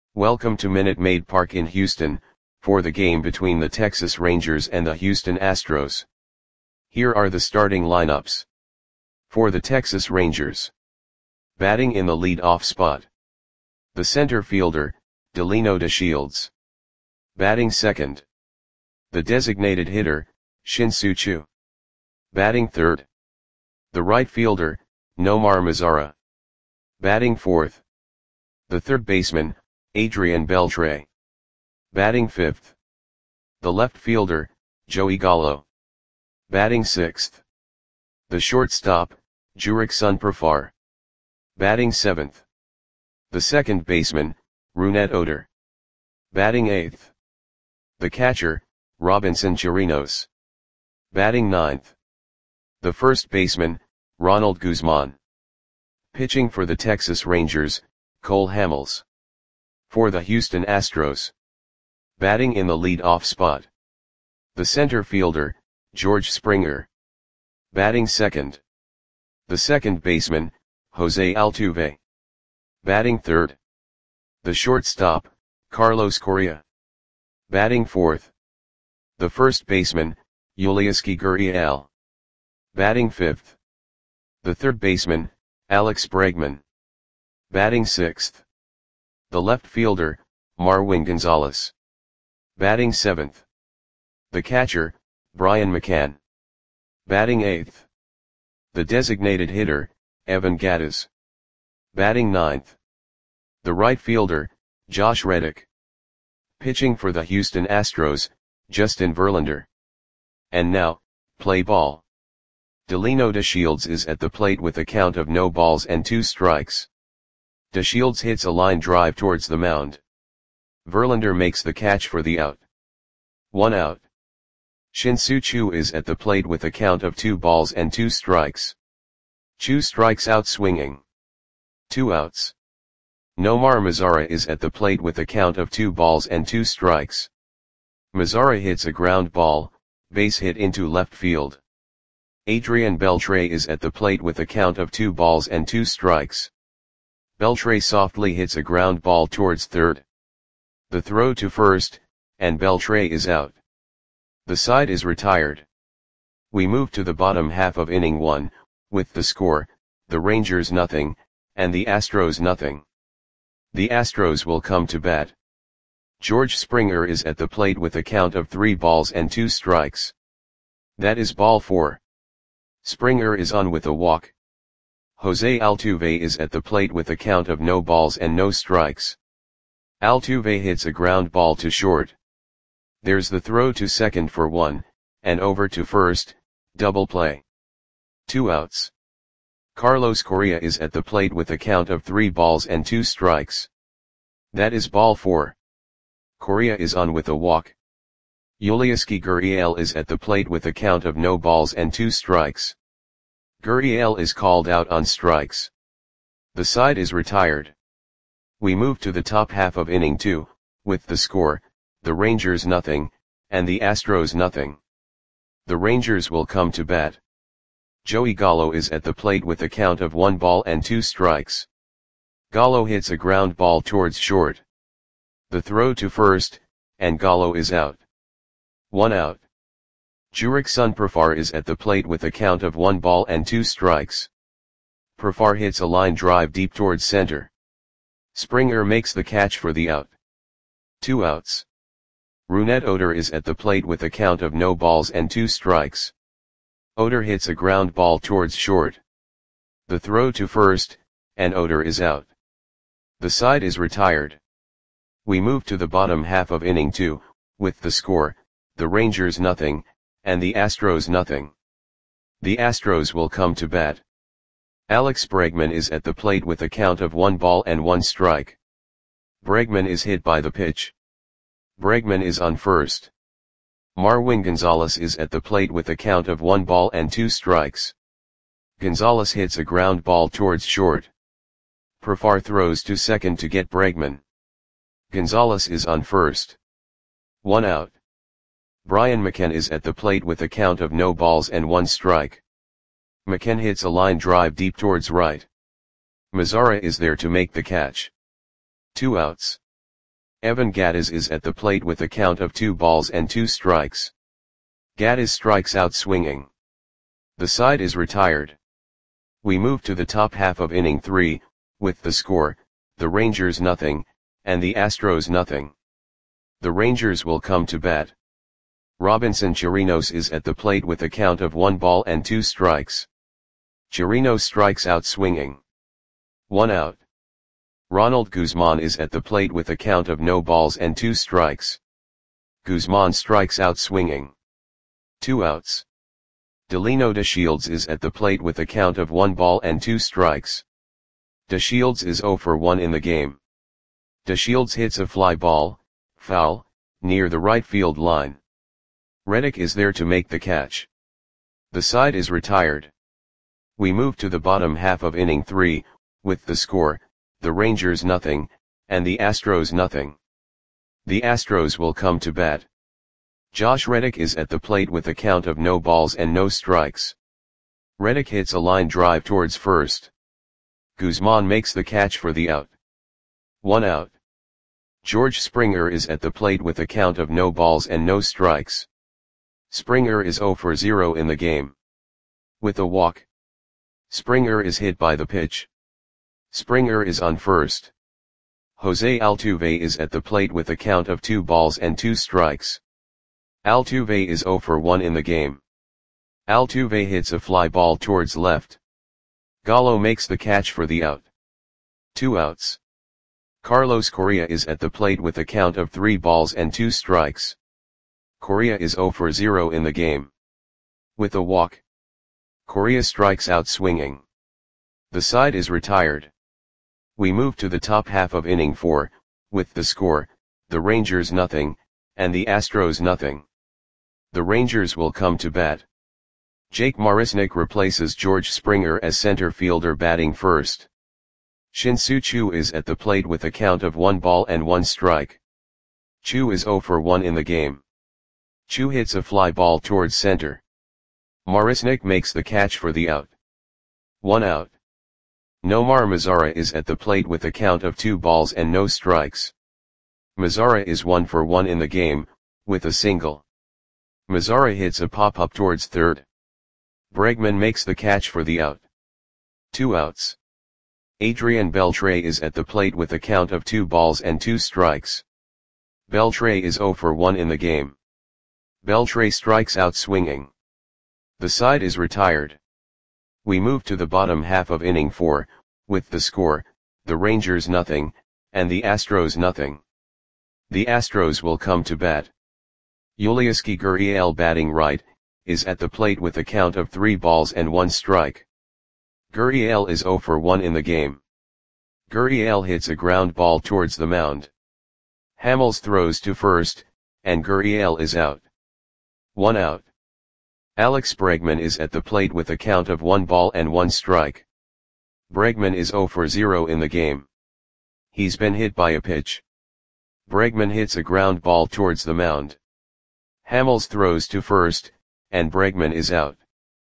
Welcome to Minute Maid Park in Houston, for the game between the Texas Rangers and the Houston Astros. Here are the starting lineups. For the Texas Rangers. Batting in the lead-off spot. The center fielder, Delino DeShields. Batting second. The designated hitter, Shin-Soo Choo. Batting third. The right fielder, Nomar Mazara. Batting fourth. The third baseman, Adrian Beltre. Batting fifth. The left fielder, Joey Gallo. Batting sixth. The shortstop, Jurickson Profar. Batting seventh. The second baseman, Rougned Odor. Batting eighth. The catcher, Robinson Chirinos. Batting ninth. The first baseman, Ronald Guzman. Pitching for the Texas Rangers, Cole Hamels. For the Houston Astros. Batting in the lead-off spot. The center fielder, George Springer. Batting second. The second baseman, Jose Altuve. Batting third. The shortstop, Carlos Correa. Batting fourth. The first baseman, Yulieski Gurriel. Batting fifth. The third baseman, Alex Bregman. Batting sixth. The left fielder, Marwin Gonzalez. Batting seventh. The catcher, Brian McCann. Batting eighth. The designated hitter, Evan Gattis. Batting ninth. The right fielder, Josh Reddick. Pitching for the Houston Astros, Justin Verlander. And now, play ball. Delino DeShields is at the plate with a count of no balls and 2 strikes. DeShields hits a line drive towards the mound. Verlander makes the catch for the out. 1 out. Shin-Soo Choo is at the plate with a count of 2 balls and 2 strikes. Choo strikes out swinging. 2 outs. Nomar Mazara is at the plate with a count of 2 balls and 2 strikes. Mazara hits a ground ball, base hit into left field. Adrian Beltre is at the plate with a count of 2 balls and 2 strikes. Beltre softly hits a ground ball towards third. The throw to first, and Beltre is out. The side is retired. We move to the bottom half of inning 1, with the score, the Rangers nothing, and the Astros nothing. The Astros will come to bat. George Springer is at the plate with a count of 3 balls and 2 strikes. That is ball 4. Springer is on with a walk. Jose Altuve is at the plate with a count of no balls and no strikes. Altuve hits a ground ball to short. There's the throw to second for 1, and over to first, double play. 2 outs. Carlos Correa is at the plate with a count of 3 balls and 2 strikes. That is ball 4. Correa is on with a walk. Yulieski Gurriel is at the plate with a count of no balls and 2 strikes. Gurriel is called out on strikes. The side is retired. We move to the top half of inning 2, with the score, the Rangers nothing, and the Astros nothing. The Rangers will come to bat. Joey Gallo is at the plate with a count of 1 ball and 2 strikes. Gallo hits a ground ball towards short. The throw to first, and Gallo is out. 1 out. Jurickson Profar is at the plate with a count of 1 ball and 2 strikes. Profar hits a line drive deep towards center. Springer makes the catch for the out. 2 outs. Rougned Odor is at the plate with a count of no balls and 2 strikes. Odor hits a ground ball towards short. The throw to first, and Odor is out. The side is retired. We move to the bottom half of inning 2, with the score, the Rangers nothing, and the Astros nothing. The Astros will come to bat. Alex Bregman is at the plate with a count of 1 ball and 1 strike. Bregman is hit by the pitch. Bregman is on first. Marwin Gonzalez is at the plate with a count of 1 ball and 2 strikes. Gonzalez hits a ground ball towards short. Profar throws to second to get Bregman. Gonzalez is on first. 1 out. Brian McCann is at the plate with a count of no balls and 1 strike. McCann hits a line drive deep towards right. Mazara is there to make the catch. 2 outs. Evan Gattis is at the plate with a count of 2 balls and 2 strikes. Gattis strikes out swinging. The side is retired. We move to the top half of inning 3, with the score, the Rangers nothing, and the Astros nothing. The Rangers will come to bat. Robinson Chirinos is at the plate with a count of 1 ball and 2 strikes. Chirinos strikes out swinging. 1 out. Ronald Guzman is at the plate with a count of no balls and 2 strikes. Guzman strikes out swinging. 2 outs. Delino DeShields is at the plate with a count of 1 ball and 2 strikes. DeShields is 0 for 1 in the game. DeShields hits a fly ball, foul, near the right field line. Reddick is there to make the catch. The side is retired. We move to the bottom half of inning 3, with the score, the Rangers nothing, and the Astros nothing. The Astros will come to bat. Josh Reddick is at the plate with a count of no balls and no strikes. Reddick hits a line drive towards first. Guzman makes the catch for the out. 1 out. George Springer is at the plate with a count of no balls and no strikes. Springer is 0 for 0 in the game. With a walk. Springer is hit by the pitch. Springer is on first. Jose Altuve is at the plate with a count of 2 balls and 2 strikes. Altuve is 0 for 1 in the game. Altuve hits a fly ball towards left. Gallo makes the catch for the out. 2 outs. Carlos Correa is at the plate with a count of 3 balls and 2 strikes. Correa is 0 for 0 in the game. With a walk. Correa strikes out swinging. The side is retired. We move to the top half of inning 4, with the score, the Rangers nothing, and the Astros nothing. The Rangers will come to bat. Jake Marisnick replaces George Springer as center fielder batting first. Shin-Soo Choo is at the plate with a count of 1 ball and 1 strike. Choo is 0 for 1 in the game. Choo hits a fly ball towards center. Marisnick makes the catch for the out. 1 out. Nomar Mazara is at the plate with a count of 2 balls and no strikes. Mazara is 1 for 1 in the game, with a single. Mazara hits a pop-up towards third. Bregman makes the catch for the out. 2 outs. Adrian Beltre is at the plate with a count of 2 balls and 2 strikes. Beltre is 0 for 1 in the game. Beltre strikes out swinging. The side is retired. We move to the bottom half of inning 4, with the score, the Rangers nothing, and the Astros nothing. The Astros will come to bat. Yulieski Gurriel batting right, is at the plate with a count of 3 balls and 1 strike. Gurriel is 0 for 1 in the game. Gurriel hits a ground ball towards the mound. Hamels throws to first, and Gurriel is out. 1 out. Alex Bregman is at the plate with a count of 1 ball and 1 strike. Bregman is 0 for 0 in the game. He's been hit by a pitch. Bregman hits a ground ball towards the mound. Hamels throws to first, and Bregman is out.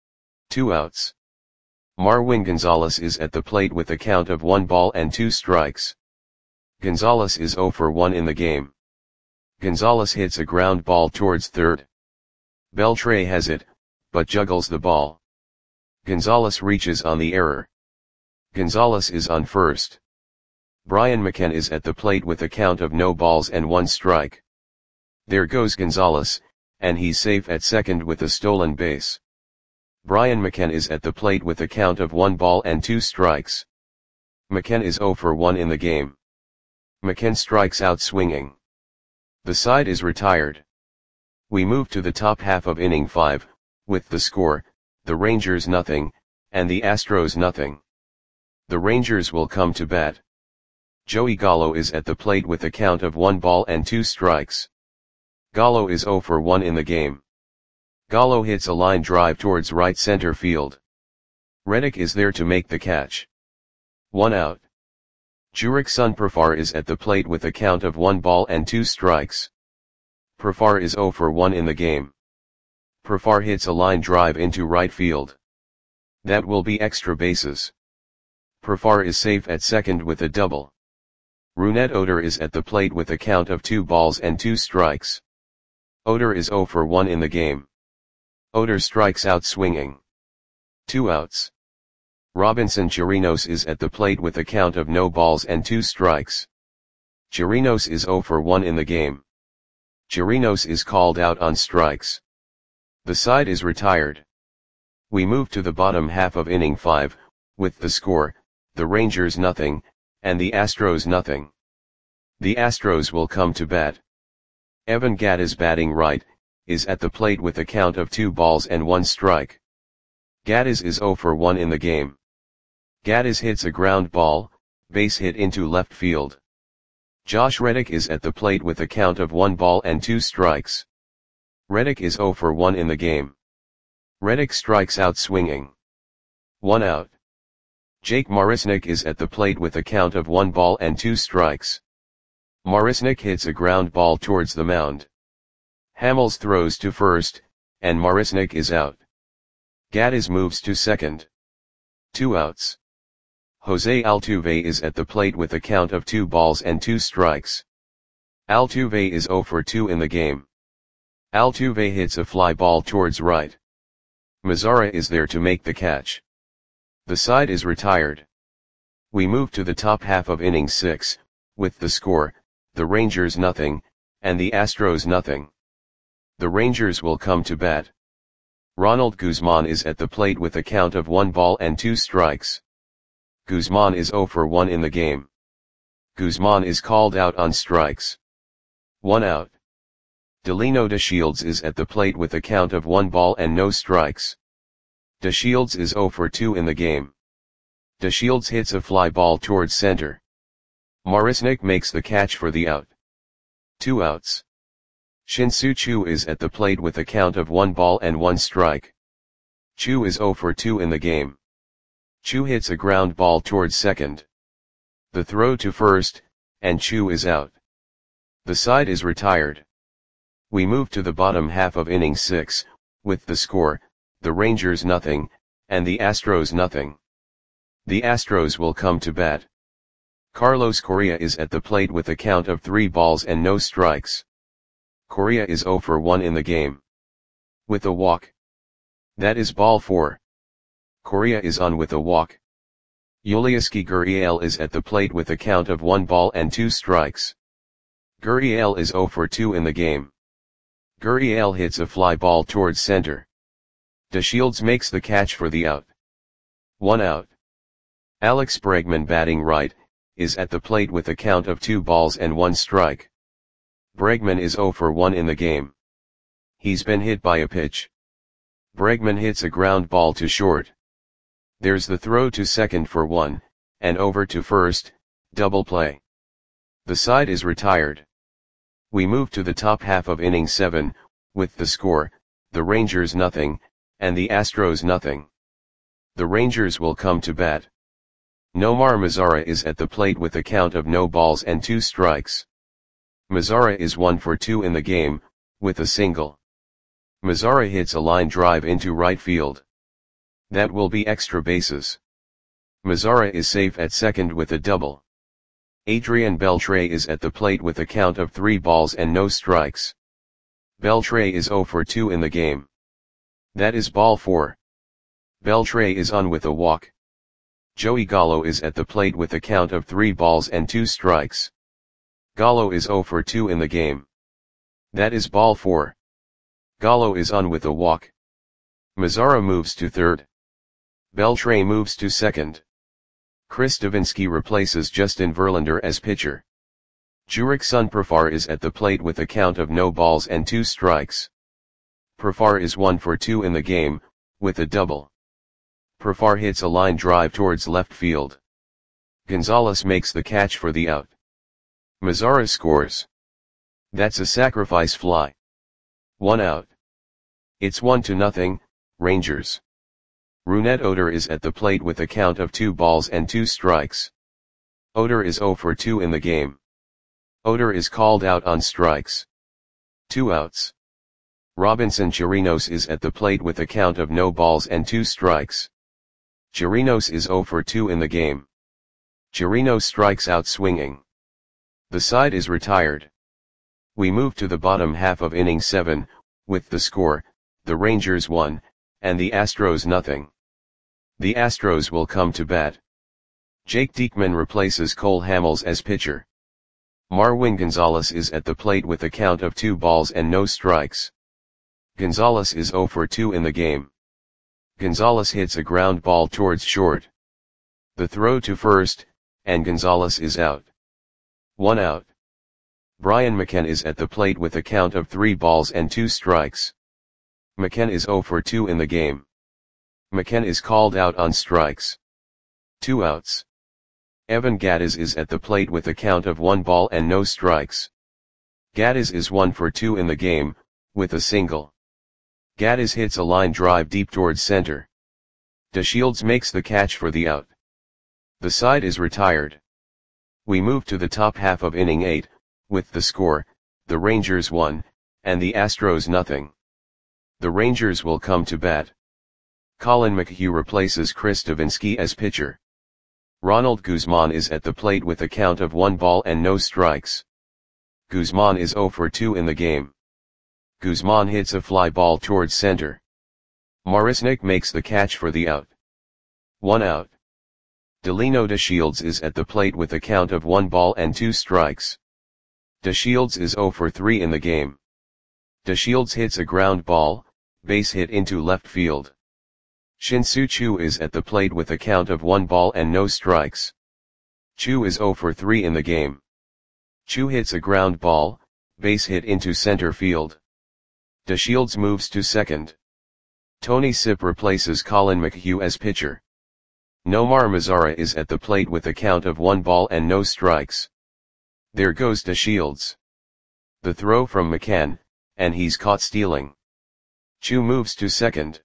2 outs. Marwin Gonzalez is at the plate with a count of 1 ball and 2 strikes. Gonzalez is 0 for 1 in the game. Gonzalez hits a ground ball towards third. Beltre has it, but juggles the ball. Gonzalez reaches on the error. Gonzalez is on first. Brian McCann is at the plate with a count of no balls and 1 strike. There goes Gonzalez, and he's safe at second with a stolen base. Brian McCann is at the plate with a count of 1 ball and 2 strikes. McCann is 0 for 1 in the game. McCann strikes out swinging. The side is retired. We move to the top half of inning 5, with the score, the Rangers nothing, and the Astros nothing. The Rangers will come to bat. Joey Gallo is at the plate with a count of 1 ball and 2 strikes. Gallo is 0 for 1 in the game. Gallo hits a line drive towards right center field. Reddick is there to make the catch. 1 out. Jurickson Profar is at the plate with a count of 1 ball and 2 strikes. Profar is 0 for 1 in the game. Profar hits a line drive into right field. That will be extra bases. Profar is safe at second with a double. Rougned Odor is at the plate with a count of 2 balls and 2 strikes. Odor is 0 for 1 in the game. Odor strikes out swinging. 2 outs. Robinson Chirinos is at the plate with a count of no balls and 2 strikes. Chirinos is 0 for 1 in the game. Chirinos is called out on strikes. The side is retired. We move to the bottom half of inning 5, with the score, the Rangers nothing, and the Astros nothing. The Astros will come to bat. Evan Gattis batting right, is at the plate with a count of 2 balls and 1 strike. Gattis is 0 for 1 in the game. Gattis hits a ground ball, base hit into left field. Josh Reddick is at the plate with a count of 1 ball and 2 strikes. Reddick is 0 for 1 in the game. Reddick strikes out swinging. 1 out. Jake Marisnick is at the plate with a count of 1 ball and 2 strikes. Marisnick hits a ground ball towards the mound. Hamels throws to first, and Marisnick is out. Gattis moves to second. 2 outs. Jose Altuve is at the plate with a count of 2 balls and 2 strikes. Altuve is 0 for 2 in the game. Altuve hits a fly ball towards right. Mazara is there to make the catch. The side is retired. We move to the top half of inning 6, with the score, the Rangers nothing, and the Astros nothing. The Rangers will come to bat. Ronald Guzman is at the plate with a count of 1 ball and 2 strikes. Guzman is 0 for 1 in the game. Guzman is called out on strikes. 1 out. Delino DeShields is at the plate with a count of 1 ball and no strikes. DeShields is 0 for 2 in the game. DeShields hits a fly ball towards center. Marisnick makes the catch for the out. 2 outs. Shin-Soo Choo is at the plate with a count of 1 ball and 1 strike. Choo is 0 for 2 in the game. Choo hits a ground ball towards second. The throw to first, and Choo is out. The side is retired. We move to the bottom half of inning 6, with the score, the Rangers nothing, and the Astros nothing. The Astros will come to bat. Carlos Correa is at the plate with a count of 3 balls and no strikes. Correa is 0 for 1 in the game. With a walk. That is ball 4. Correa is on with a walk. Yulieski Gurriel is at the plate with a count of 1 ball and 2 strikes. Gurriel is 0 for 2 in the game. Gurriel hits a fly ball towards center. DeShields makes the catch for the out. 1 out. Alex Bregman batting right, is at the plate with a count of 2 balls and 1 strike. Bregman is 0 for 1 in the game. He's been hit by a pitch. Bregman hits a ground ball to short. There's the throw to second for 1, and over to first, double play. The side is retired. We move to the top half of inning 7, with the score, the Rangers nothing, and the Astros nothing. The Rangers will come to bat. Nomar Mazara is at the plate with a count of no balls and 2 strikes. Mazara is 1 for 2 in the game, with a single. Mazara hits a line drive into right field. That will be extra bases. Mazara is safe at second with a double. Adrian Beltre is at the plate with a count of 3 balls and no strikes. Beltre is 0 for 2 in the game. That is ball 4. Beltre is on with a walk. Joey Gallo is at the plate with a count of 3 balls and 2 strikes. Gallo is 0 for 2 in the game. That is ball 4. Gallo is on with a walk. Mazara moves to third. Beltre moves to second. Chris Davinsky replaces Justin Verlander as pitcher. Jurickson Profar is at the plate with a count of no balls and 2 strikes. Profar is 1 for 2 in the game, with a double. Profar hits a line drive towards left field. Gonzalez makes the catch for the out. Mazara scores. That's a sacrifice fly. 1 out. It's 1-0, Rangers. Rougned Odor is at the plate with a count of 2 balls and 2 strikes. Odor is 0 for 2 in the game. Odor is called out on strikes. 2 outs. Robinson Chirinos is at the plate with a count of no balls and 2 strikes. Chirinos is 0 for 2 in the game. Chirinos strikes out swinging. The side is retired. We move to the bottom half of inning 7, with the score, the Rangers 1, and the Astros nothing. The Astros will come to bat. Jake Diekman replaces Cole Hamels as pitcher. Marwin Gonzalez is at the plate with a count of 2 balls and no strikes. Gonzalez is 0 for 2 in the game. Gonzalez hits a ground ball towards short. The throw to first, and Gonzalez is out. 1 out. Brian McCann is at the plate with a count of 3 balls and 2 strikes. McCann is 0 for 2 in the game. McCann is called out on strikes. 2 outs. Evan Gattis is at the plate with a count of 1 ball and no strikes. Gattis is 1 for 2 in the game, with a single. Gattis hits a line drive deep towards center. DeShields makes the catch for the out. The side is retired. We move to the top half of inning 8, with the score, the Rangers 1, and the Astros nothing. The Rangers will come to bat. Colin McHugh replaces Chris Davinsky as pitcher. Ronald Guzman is at the plate with a count of 1 ball and no strikes. Guzman is 0 for 2 in the game. Guzman hits a fly ball towards center. Marisnick makes the catch for the out. 1 out. Delino DeShields is at the plate with a count of 1 ball and 2 strikes. DeShields is 0 for 3 in the game. DeShields hits a ground ball, base hit into left field. Shin-Soo Choo is at the plate with a count of 1 ball and no strikes. Choo is 0 for 3 in the game. Choo hits a ground ball, base hit into center field. DeShields moves to second. Tony Sipp replaces Colin McHugh as pitcher. Nomar Mazara is at the plate with a count of 1 ball and no strikes. There goes DeShields. The throw from McCann, and he's caught stealing. Choo moves to second.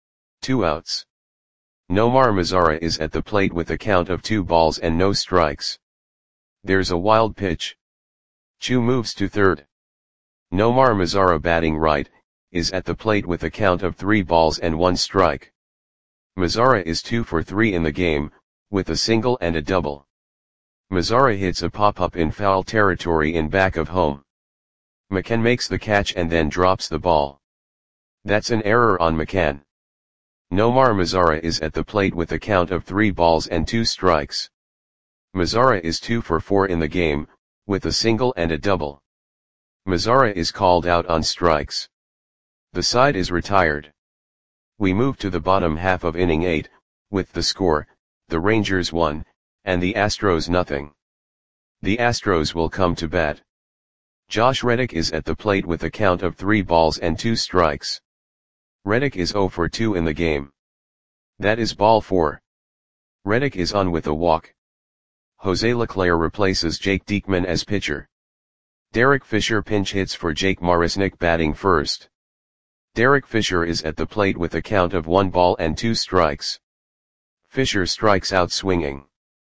2 outs. Nomar Mazara is at the plate with a count of 2 balls and no strikes. There's a wild pitch. Choo moves to third. Nomar Mazara, batting right, is at the plate with a count of 3 balls and 1 strike. Mazara is 2 for 3 in the game, with a single and a double. Mazara hits a pop-up in foul territory in back of home. McCann makes the catch and then drops the ball. That's an error on McCann. Nomar Mazara is at the plate with a count of 3 balls and 2 strikes. Mazara is 2 for 4 in the game, with a single and a double. Mazara is called out on strikes. The side is retired. We move to the bottom half of inning 8, with the score, the Rangers 1, and the Astros nothing. The Astros will come to bat. Josh Reddick is at the plate with a count of 3 balls and 2 strikes. Reddick is 0 for 2 in the game. That is ball 4. Reddick is on with a walk. Jose Leclerc replaces Jake Diekman as pitcher. Derek Fisher pinch hits for Jake Marisnick, batting first. Derek Fisher is at the plate with a count of 1 ball and 2 strikes. Fisher strikes out swinging.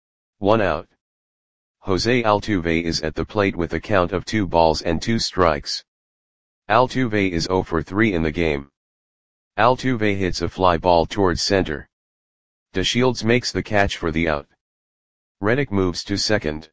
1 out. Jose Altuve is at the plate with a count of 2 balls and 2 strikes. Altuve is 0 for 3 in the game. Altuve hits a fly ball towards center. DeShields makes the catch for the out. Reddick moves to second.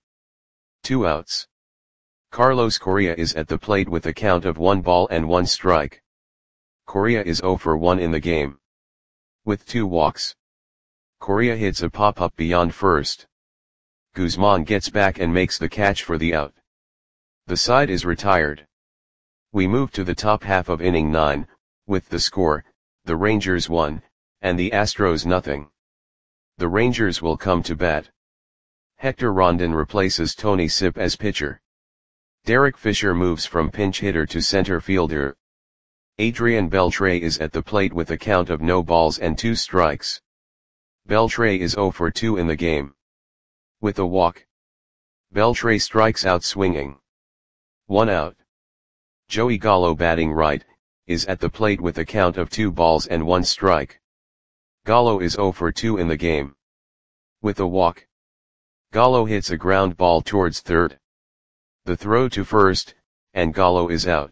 2 outs. Carlos Correa is at the plate with a count of 1 ball and 1 strike. Correa is 0 for 1 in the game. With 2 walks. Correa hits a pop-up beyond first. Guzman gets back and makes the catch for the out. The side is retired. We move to the top half of inning 9, with the score, the Rangers 1, and the Astros nothing. The Rangers will come to bat. Hector Rondon replaces Tony Sipp as pitcher. Derek Fisher moves from pinch hitter to center fielder. Adrian Beltre is at the plate with a count of no balls and 2 strikes. Beltre is 0 for 2 in the game. With a walk. Beltre strikes out swinging. 1 out. Joey Gallo, batting right, is at the plate with a count of 2 balls and 1 strike. Gallo is 0 for 2 in the game. With a walk. Gallo hits a ground ball towards third. The throw to first, and Gallo is out.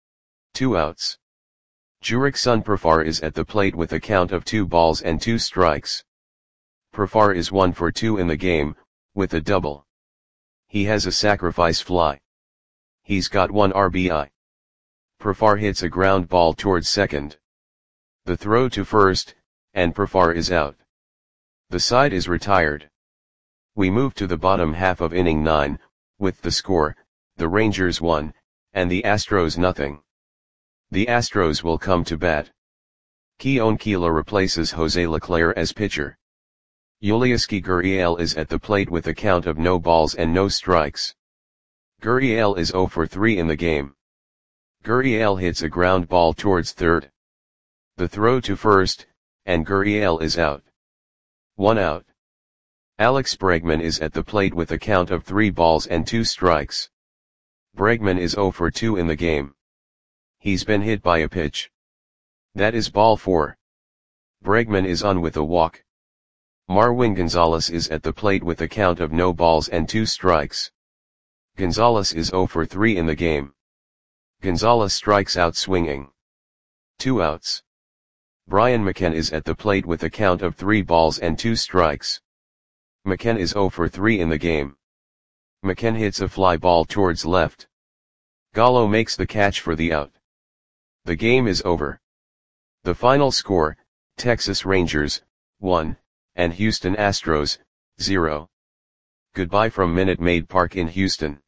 2 outs. Jurickson Profar is at the plate with a count of 2 balls and 2 strikes. Profar is 1 for 2 in the game, with a double. He has a sacrifice fly. He's got 1 RBI. Profar hits a ground ball towards second. The throw to first, and Profar is out. The side is retired. We move to the bottom half of inning 9, with the score, the Rangers 1, and the Astros nothing. The Astros will come to bat. Keone Kela replaces Jose Leclerc as pitcher. Yulieski Gurriel is at the plate with a count of no balls and no strikes. Gurriel is 0 for 3 in the game. Gurriel hits a ground ball towards third. The throw to first, and Gurriel is out. 1 out. Alex Bregman is at the plate with a count of 3 balls and 2 strikes. Bregman is 0 for 2 in the game. He's been hit by a pitch. That is ball 4. Bregman is on with a walk. Marwin Gonzalez is at the plate with a count of no balls and 2 strikes. Gonzalez is 0 for 3 in the game. Gonzalez strikes out swinging. 2 outs. Brian McCann is at the plate with a count of 3 balls and 2 strikes. McCann is 0 for 3 in the game. McCann hits a fly ball towards left. Gallo makes the catch for the out. The game is over. The final score, Texas Rangers, 1, and Houston Astros, 0. Goodbye from Minute Maid Park in Houston.